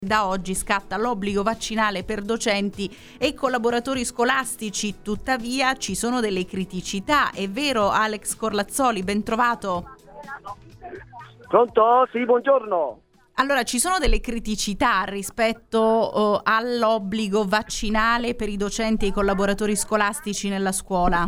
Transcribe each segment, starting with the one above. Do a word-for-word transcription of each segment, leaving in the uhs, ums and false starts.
Da oggi scatta l'obbligo vaccinale per docenti e collaboratori scolastici, tuttavia ci sono delle criticità. È vero, Alex Scorlazzoli, ben trovato. Pronto? Sì, buongiorno. Allora, ci sono delle criticità rispetto oh, all'obbligo vaccinale per i docenti e i collaboratori scolastici nella scuola?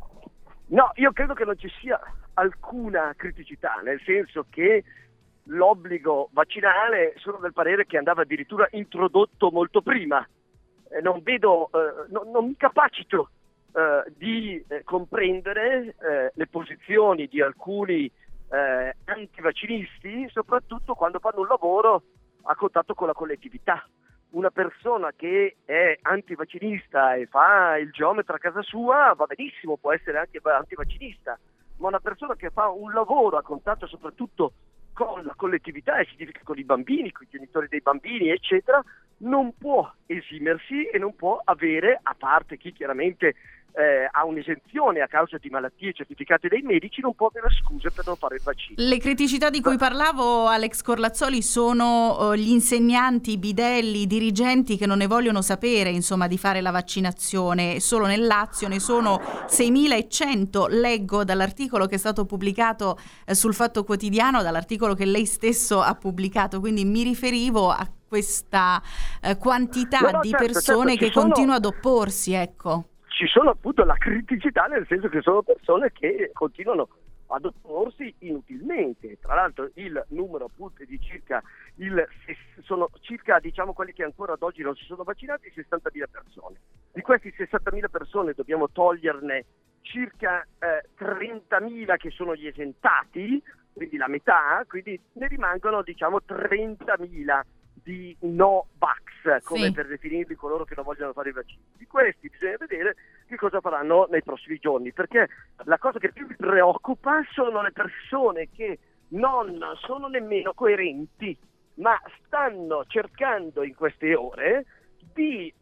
No, io credo che non ci sia alcuna criticità, nel senso che l'obbligo vaccinale sono del parere che andava addirittura introdotto molto prima. Eh, non vedo, eh, no, non mi capacito eh, di eh, comprendere eh, le posizioni di alcuni eh, antivaccinisti, soprattutto quando fanno un lavoro a contatto con la collettività. Una persona che è antivaccinista e fa il geometra a casa sua va benissimo, può essere anche antivaccinista, ma una persona che fa un lavoro a contatto soprattutto con la collettività, e significa con i bambini, con i genitori dei bambini, eccetera, non può esimersi e non può avere, a parte chi chiaramente eh, ha un'esenzione a causa di malattie certificate dai medici, non può avere scuse per non fare il vaccino. Le criticità di cui parlavo, Alex Scorlazzoli, sono uh, gli insegnanti, i bidelli, i dirigenti che non ne vogliono sapere, insomma, di fare la vaccinazione. Solo nel Lazio ne sono seimilacento, leggo dall'articolo che è stato pubblicato eh, sul Fatto Quotidiano, dall'articolo che lei stesso ha pubblicato, quindi mi riferivo a questa eh, quantità no, no, di certo, persone certo, che sono... continuano ad opporsi, ecco. Ci sono appunto la criticità, nel senso che sono persone che continuano ad opporsi inutilmente. Tra l'altro il numero appunto di circa il sono circa diciamo quelli che ancora ad oggi non si sono vaccinati, sessantamila persone. Di questi sessantamila persone dobbiamo toglierne circa eh, trentamila che sono gli esentati, quindi la metà, quindi ne rimangono diciamo trentamila di no vax, come sì. per definirli coloro che non vogliono fare i vaccini. Di questi bisogna vedere che cosa faranno nei prossimi giorni, perché la cosa che più mi preoccupa sono le persone che non sono nemmeno coerenti, ma stanno cercando in queste ore di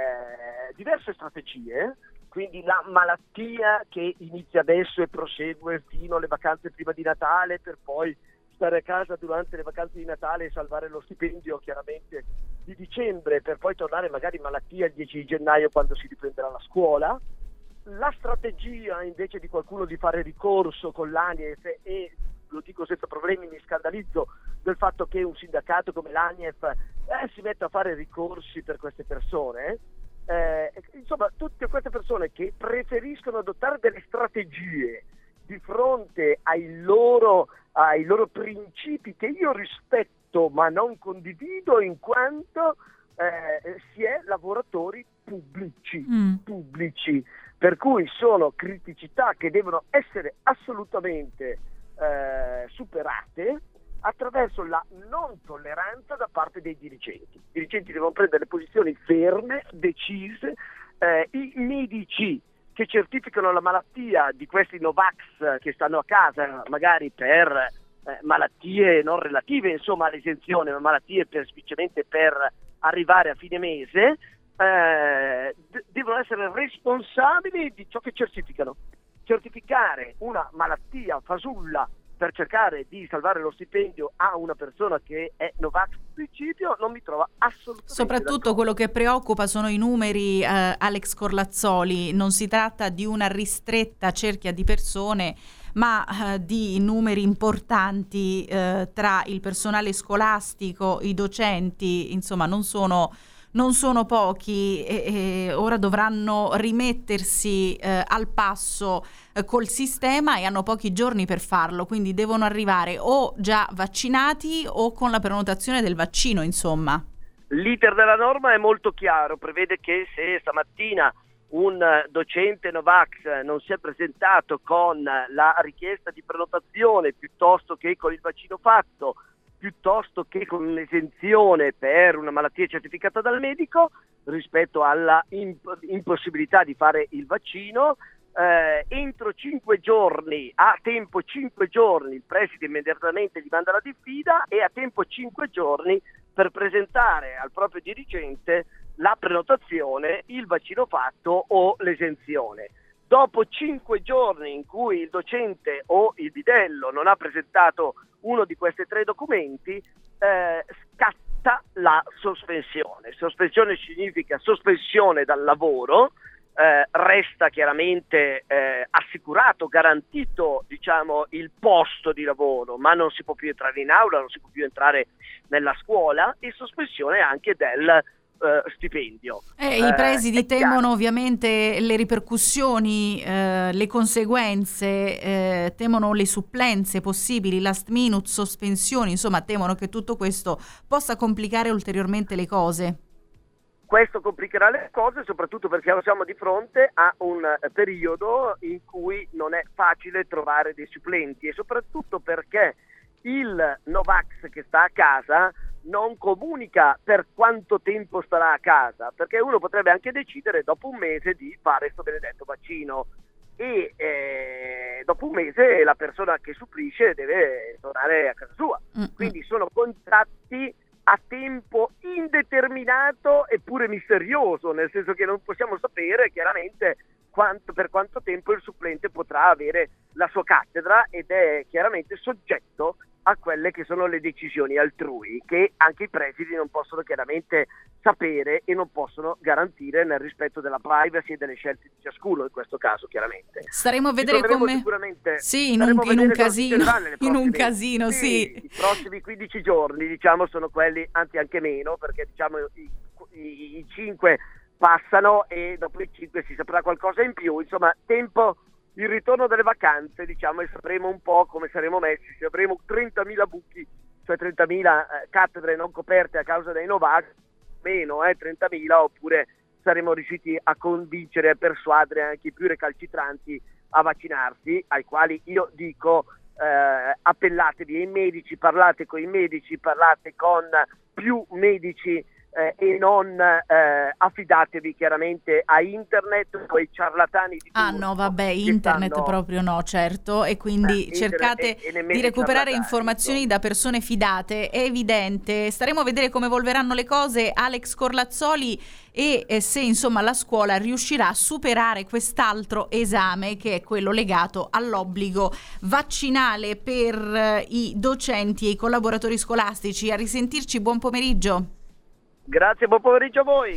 eh, diverse strategie, quindi la malattia che inizia adesso e prosegue fino alle vacanze prima di Natale, per poi stare a casa durante le vacanze di Natale e salvare lo stipendio chiaramente di dicembre, per poi tornare magari in malattia il dieci di gennaio quando si riprenderà la scuola. La strategia invece di qualcuno di fare ricorso con l'ANIEF, e lo dico senza problemi, mi scandalizzo del fatto che un sindacato come l'ANIEF eh, si metta a fare ricorsi per queste persone, eh, insomma tutte queste persone che preferiscono adottare delle strategie di fronte ai loro, ai loro principi, che io rispetto ma non condivido, in quanto eh, si è lavoratori pubblici, mm. pubblici, per cui sono criticità che devono essere assolutamente eh, superate attraverso la non tolleranza da parte dei dirigenti. I dirigenti devono prendere posizioni ferme, decise, eh, i medici che certificano la malattia di questi Novax che stanno a casa magari per eh, malattie non relative insomma all'esenzione, ma malattie per, semplicemente per arrivare a fine mese, eh, d- devono essere responsabili di ciò che certificano. Certificare una malattia fasulla per cercare di salvare lo stipendio a una persona che è Novax in principio non mi trova assolutamente Soprattutto d'accordo. Quello che preoccupa sono i numeri, eh, Alex Scorlazzoli. Non si tratta di una ristretta cerchia di persone, ma eh, di numeri importanti eh, tra il personale scolastico, i docenti, insomma non sono non sono pochi, e, e ora dovranno rimettersi eh, al passo eh, col sistema, e hanno pochi giorni per farlo, quindi devono arrivare o già vaccinati o con la prenotazione del vaccino, insomma. L'iter della norma è molto chiaro, prevede che se stamattina un docente Novax non si è presentato con la richiesta di prenotazione piuttosto che con il vaccino fatto, piuttosto che con un'esenzione per una malattia certificata dal medico rispetto alla imp- impossibilità di fare il vaccino, eh, entro cinque giorni, a tempo cinque giorni, il preside immediatamente gli manda la diffida, e a tempo cinque giorni per presentare al proprio dirigente la prenotazione, il vaccino fatto o l'esenzione. Dopo cinque giorni in cui il docente o il bidello non ha presentato uno di questi tre documenti, eh, scatta vota la sospensione. Sospensione significa sospensione dal lavoro, eh, resta chiaramente eh, assicurato, garantito, diciamo, il posto di lavoro, ma non si può più entrare in aula, non si può più entrare nella scuola, e sospensione anche del Uh, stipendio. Eh, uh, I presidi temono ovviamente le ripercussioni, eh, le conseguenze, eh, temono le supplenze possibili, last minute, sospensioni, insomma temono che tutto questo possa complicare ulteriormente le cose. Questo complicherà le cose soprattutto perché siamo di fronte a un periodo in cui non è facile trovare dei supplenti, e soprattutto perché il Novax che sta a casa non comunica per quanto tempo starà a casa, perché uno potrebbe anche decidere dopo un mese di fare sto benedetto vaccino, e eh, dopo un mese la persona che supplisce deve tornare a casa sua. Mm-hmm. Quindi sono contratti a tempo indeterminato eppure misterioso, nel senso che non possiamo sapere chiaramente quanto, per quanto tempo il supplente potrà avere la sua cattedra, ed è chiaramente soggetto a quelle che sono le decisioni altrui, che anche i presidi non possono chiaramente sapere e non possono garantire nel rispetto della privacy e delle scelte di ciascuno in questo caso, chiaramente. Staremo a vedere come sicuramente sì, in un, in un casino, in un casino, sì, sì. I prossimi quindici giorni, diciamo, sono quelli, anzi anche meno, perché diciamo i, i, i cinque passano e dopo i cinque si saprà qualcosa in più, insomma, tempo il ritorno delle vacanze, diciamo, e sapremo un po' come saremo messi, se avremo trentamila buchi, cioè trentamila eh, cattedre non coperte a causa dei Novax, meno eh, trentamila, oppure saremo riusciti a convincere e persuadere anche i più recalcitranti a vaccinarsi, ai quali io dico eh, appellatevi ai medici, parlate con i medici, parlate con più medici, Eh, e non eh, affidatevi chiaramente a internet o ai ciarlatani di ah no vabbè internet stanno... proprio no, certo, e quindi eh, cercate e, e di recuperare informazioni da persone fidate, è evidente. Staremo a vedere come evolveranno le cose, Alex Corlazzoli, e eh, se insomma la scuola riuscirà a superare quest'altro esame, che è quello legato all'obbligo vaccinale per eh, i docenti e i collaboratori scolastici. A risentirci, buon pomeriggio. Grazie, buon pomeriggio a voi.